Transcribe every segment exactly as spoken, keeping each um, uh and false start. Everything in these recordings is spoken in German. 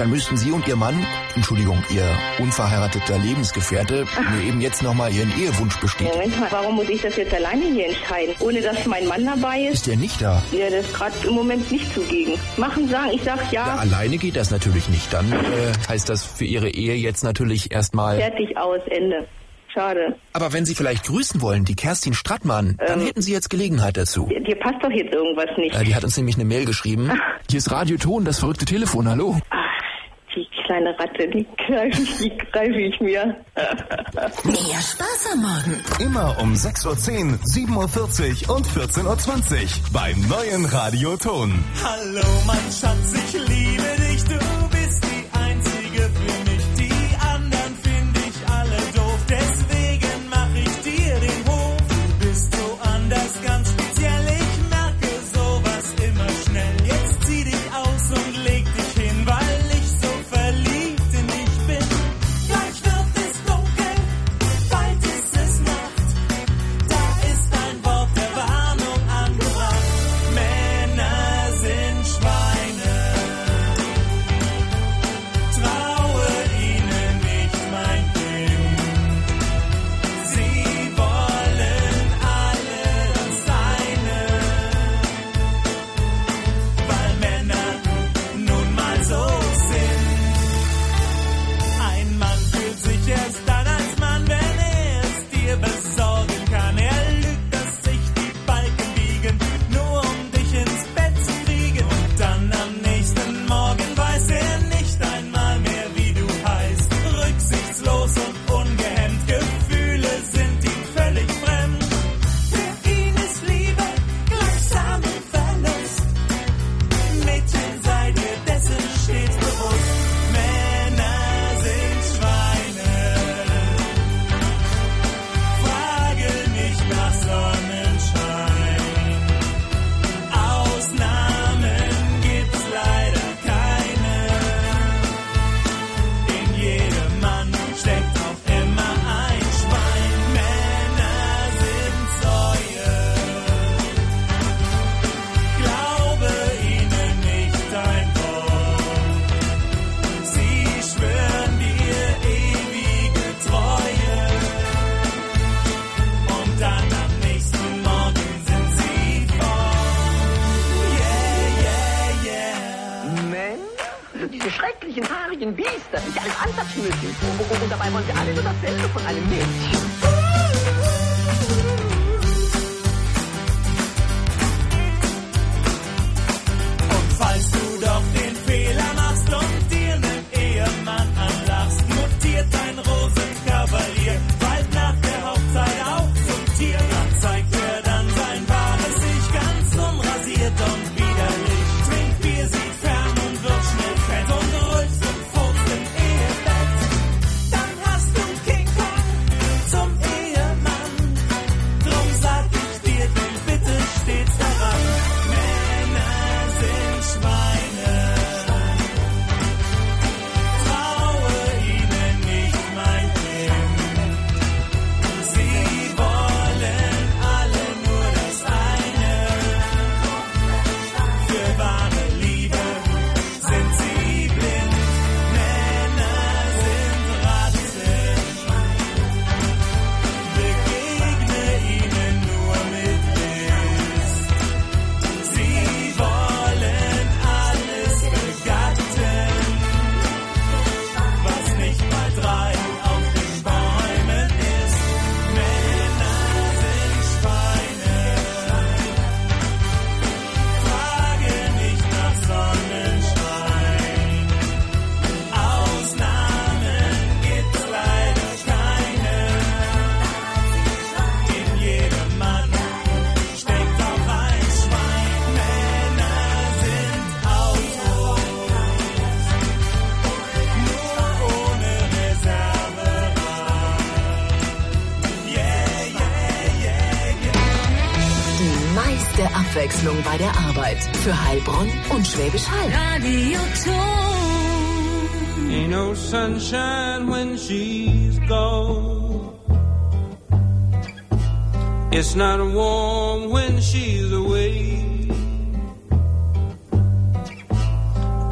dann müssten Sie und Ihr Mann, Entschuldigung, Ihr unverheirateter Lebensgefährte, mir eben jetzt nochmal Ihren Ehewunsch bestätigen. Moment mal, warum muss ich das jetzt alleine hier entscheiden? Ohne dass mein Mann dabei ist? Ist der nicht da? Ja, der ist gerade im Moment nicht zugegen. Machen, sagen, ich sag ja. Ja, alleine geht das natürlich nicht. Dann äh, heißt das für Ihre Ehe jetzt natürlich erstmal... Fertig, aus, Ende. Schade. Aber wenn Sie vielleicht grüßen wollen, die Kerstin Strattmann, dann ähm, hätten Sie jetzt Gelegenheit dazu. Dir, dir passt doch jetzt irgendwas nicht. Äh, die hat uns nämlich eine Mail geschrieben. Ach. Hier ist Radio Ton, das verrückte Telefon, hallo. Ach, die kleine Ratte, die greife ich, die greife ich mir. Mehr Spaß am Morgen. Immer um sechs Uhr zehn, sieben Uhr vierzig und vierzehn Uhr zwanzig beim neuen Radio Ton. Hallo mein Schatz, ich liebe dich, du bist die Einzige für mich. Die anderen finde ich alle doof, deswegen mach ich dir den Hof. Du bist so anders, ganz speziell, ich merke sowas immer schnell. Jetzt zieh dich aus und leg dich hin, weil ich so verliebt in dich bin. Gleich wird es dunkel, bald ist es Nacht. Da ist ein Wort der Warnung angebracht. Männer sind Schweine. Traue ihnen nicht, mein Kind. Sie wollen alle das Deine. Weil Männer nun mal so sind. Ein Mann fühlt sich erst dann als Mann, wenn er es dir besorgen kann. Er lügt, dass sich die Balken biegen, nur um dich ins Bett zu kriegen. Und dann am nächsten Morgen weiß er nicht einmal mehr, wie du heißt. Rücksichtslos und ungehemmt, Gefühle sind ihm völlig fremd. Für ihn ist Liebe gleichsam ein Verlust. Mädchen, sei dir dessen stets bewusst. Männer sind Schweine. Frage nicht nach Sonnenschein. Ausnahmen gibt's leider keine. In jedem Mann steckt auch immer ein Schwein. Männer sind Säue. Glaube ihnen nicht ein Wort. Sie schwören dir ewige Treue. Und dann am nächsten Morgen sind sie fort. Yeah, yeah, yeah. Männer? Diese schrecklichen, haarigen Biester, nicht alles ansatzmöglich. Und dabei wollen sie alle nur dasselbe von einem Mädchen. Und falls du doch den Fehler machst und dir nen Ehemann anlachst, mutiert dein Rosenkavalier bald nach der Hochzeit auch zum Tier. Da zeigt er dann sein wahres Ich, ganz unrasiert und widerlich. Trinkt Bier, sieht fern und wird schnell fett und rülpst und furzt im Ehebett. Dann hast du King Kong zum Ehemann. Drum sag ich dir, denk bitte stets daran. Männer sind Schweine. Traue ihnen nicht, mein Kind. Sie wollen alle nur das eine. Für wahre Liebe sind sie blind. Männer sind Ratten. Begegne ihnen nur mit List. Sie wollen alles begatten, was nicht mal drei auf den Bäumen ist. Männer sind Schweine. Frage nicht nach Sonnenschein. Ausnahmen gibt's leider keine. In jedem Mann steckt auch ein Schwein. Männer sind Autos, nur ohne Reserverad. Yeah, yeah, yeah, yeah. Die meiste Abwechslung bei der Arbeit. Für Heilbronn und Schwäbisch Hall. Radio Ton. Ain't no sunshine when she's gone. It's not warm when she's away.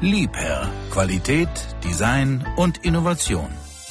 Liebherr. Qualität, Design und Innovation.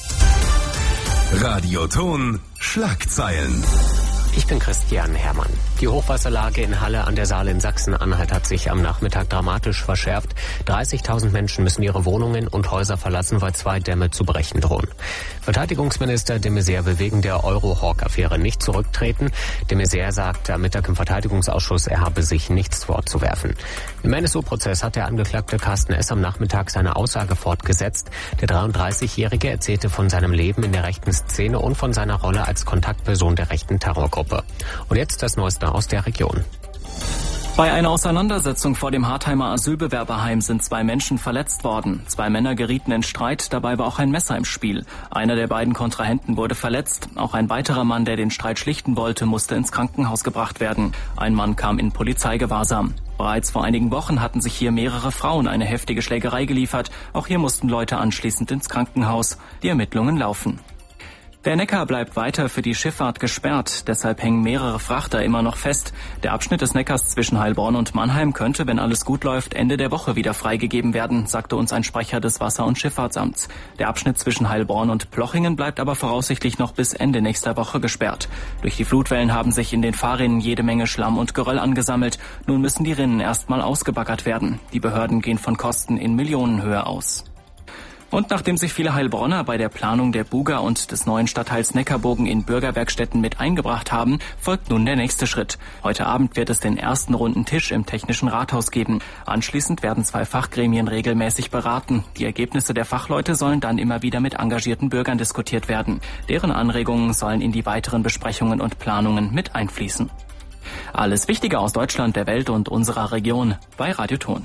Radioton Schlagzeilen. Ich bin Christian Herrmann. Die Hochwasserlage in Halle an der Saale in Sachsen-Anhalt hat sich am Nachmittag dramatisch verschärft. dreißigtausend Menschen müssen ihre Wohnungen und Häuser verlassen, weil zwei Dämme zu brechen drohen. Verteidigungsminister de Maizière will wegen der Eurohawk-Affäre nicht zurücktreten. De Maizière sagte am Mittag im Verteidigungsausschuss, er habe sich nichts vorzuwerfen. Im N S U-Prozess hat der Angeklagte Carsten S. am Nachmittag seine Aussage fortgesetzt. Der dreiunddreißigjährige erzählte von seinem Leben in der rechten Szene und von seiner Rolle als Kontaktperson der rechten Terrorgruppe. Und jetzt das Neueste aus der Region. Bei einer Auseinandersetzung vor dem Hartheimer Asylbewerberheim sind zwei Menschen verletzt worden. Zwei Männer gerieten in Streit, dabei war auch ein Messer im Spiel. Einer der beiden Kontrahenten wurde verletzt. Auch ein weiterer Mann, der den Streit schlichten wollte, musste ins Krankenhaus gebracht werden. Ein Mann kam in Polizeigewahrsam. Bereits vor einigen Wochen hatten sich hier mehrere Frauen eine heftige Schlägerei geliefert. Auch hier mussten Leute anschließend ins Krankenhaus. Die Ermittlungen laufen. Der Neckar bleibt weiter für die Schifffahrt gesperrt, deshalb hängen mehrere Frachter immer noch fest. Der Abschnitt des Neckars zwischen Heilbronn und Mannheim könnte, wenn alles gut läuft, Ende der Woche wieder freigegeben werden, sagte uns ein Sprecher des Wasser- und Schifffahrtsamts. Der Abschnitt zwischen Heilbronn und Plochingen bleibt aber voraussichtlich noch bis Ende nächster Woche gesperrt. Durch die Flutwellen haben sich in den Fahrrinnen jede Menge Schlamm und Geröll angesammelt. Nun müssen die Rinnen erstmal ausgebaggert werden. Die Behörden gehen von Kosten in Millionenhöhe aus. Und nachdem sich viele Heilbronner bei der Planung der Buga und des neuen Stadtteils Neckarbogen in Bürgerwerkstätten mit eingebracht haben, folgt nun der nächste Schritt. Heute Abend wird es den ersten runden Tisch im Technischen Rathaus geben. Anschließend werden zwei Fachgremien regelmäßig beraten. Die Ergebnisse der Fachleute sollen dann immer wieder mit engagierten Bürgern diskutiert werden. Deren Anregungen sollen in die weiteren Besprechungen und Planungen mit einfließen. Alles Wichtige aus Deutschland, der Welt und unserer Region bei Radioton.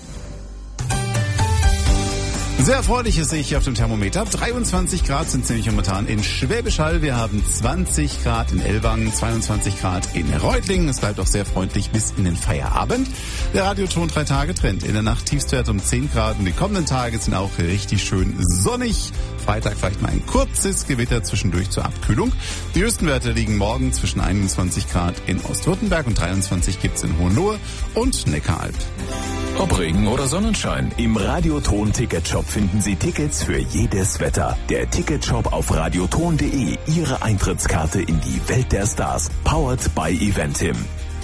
Sehr erfreulich ist ich auf dem Thermometer. dreiundzwanzig Grad sind ziemlich momentan in Schwäbisch Hall. Wir haben zwanzig Grad in Ellwangen, zweiundzwanzig Grad in Reutlingen. Es bleibt auch sehr freundlich bis in den Feierabend. Der Radioton drei Tage Trend. In der Nacht Tiefstwert um zehn Grad und die kommenden Tage sind auch richtig schön sonnig. Freitag vielleicht mal ein kurzes Gewitter zwischendurch zur Abkühlung. Die höchsten Werte liegen morgen zwischen einundzwanzig Grad in Ostwürttemberg und dreiundzwanzig gibt's in Hohenlohe und Neckaralb. Ob Regen oder Sonnenschein, im Radioton-Ticketshop finden Sie Tickets für jedes Wetter. Der Ticketshop auf radioton punkt de, Ihre Eintrittskarte in die Welt der Stars. Powered by Eventim.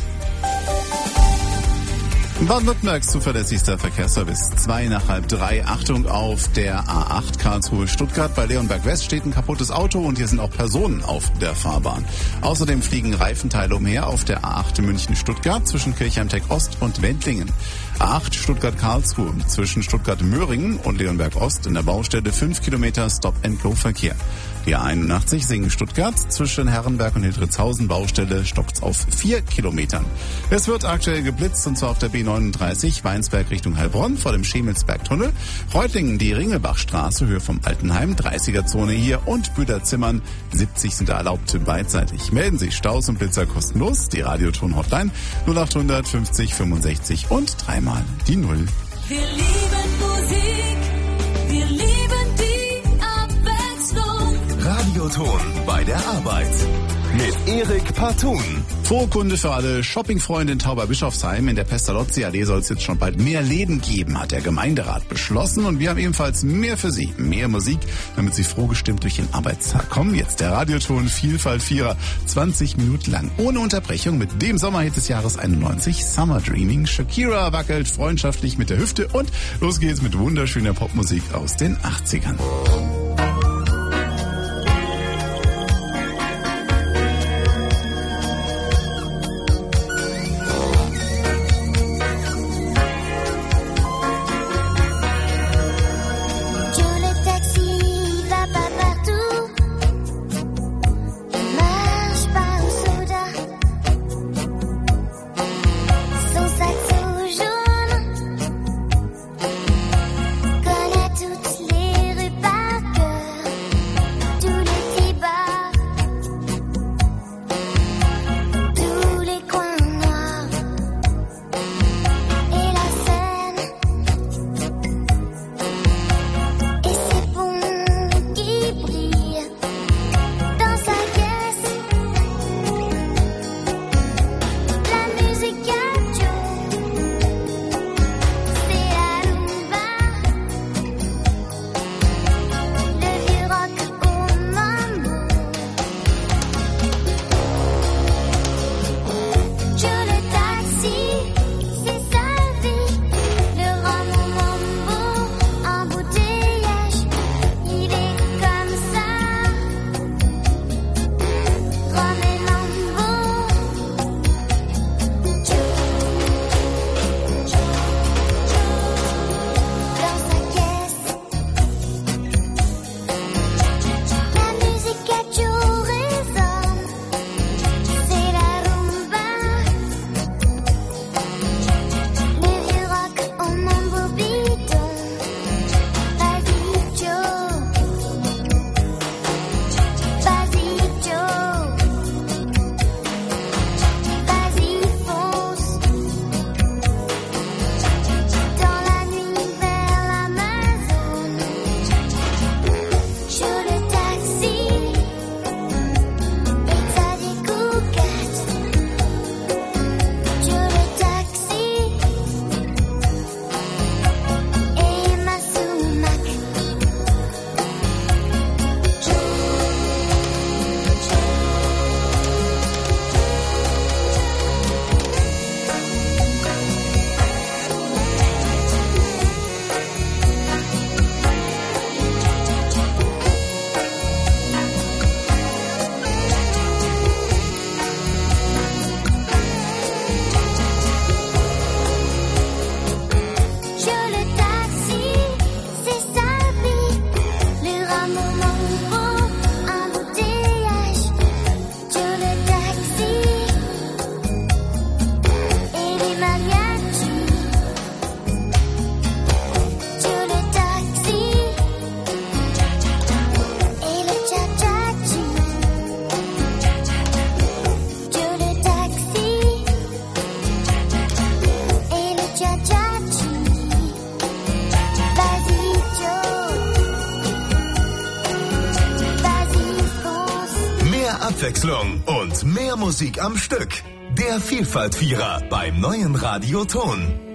Baden-Württembergs zuverlässigster Verkehrsservice. Zwei nach halb drei. Achtung auf der A acht Karlsruhe-Stuttgart. Bei Leonberg West steht ein kaputtes Auto und hier sind auch Personen auf der Fahrbahn. Außerdem fliegen Reifenteile umher auf der A acht München-Stuttgart zwischen Kirchheim-Tech Ost und Wendlingen. A acht Stuttgart-Karlsruhe zwischen Stuttgart-Möhringen und Leonberg Ost in der Baustelle fünf Kilometer Stop-and-Go-Verkehr. Die A einundachtzig Singen-Stuttgart zwischen Herrenberg und Hildritzhausen Baustelle stoppt auf vier Kilometern. Es wird aktuell geblitzt und zwar auf der B neununddreißig Weinsberg Richtung Heilbronn vor dem Schemelsbergtunnel. Reutlingen die Ringelbachstraße Höhe vom Altenheim, dreißiger-Zone hier und Büderzimmern siebzig sind da erlaubt beidseitig. Melden Sie Staus und Blitzer kostenlos. Die Radioton-Hotline null achthundert fünfzig fünfundsechzig und dreimal die Null. Wir lieben Musik, wir lieben die Abwechslung. Radioton bei der Arbeit mit Erik Partun. Vorkunde für alle Shoppingfreunde in Tauberbischofsheim. In der Pestalozzi-Allee soll es jetzt schon bald mehr Läden geben, hat der Gemeinderat beschlossen. Und wir haben ebenfalls mehr für Sie, mehr Musik, damit Sie frohgestimmt durch den Arbeitstag kommen. Jetzt der Radioton Vielfalt Vierer, zwanzig Minuten lang, ohne Unterbrechung, mit dem Sommerhit des Jahres einundneunzig, Summer Dreaming. Shakira wackelt freundschaftlich mit der Hüfte und los geht's mit wunderschöner Popmusik aus den achtzigern. Connais toutes les rues partout. Abwechslung und mehr Musik am Stück. Der Vielfalt-Vierer beim neuen Radio Ton.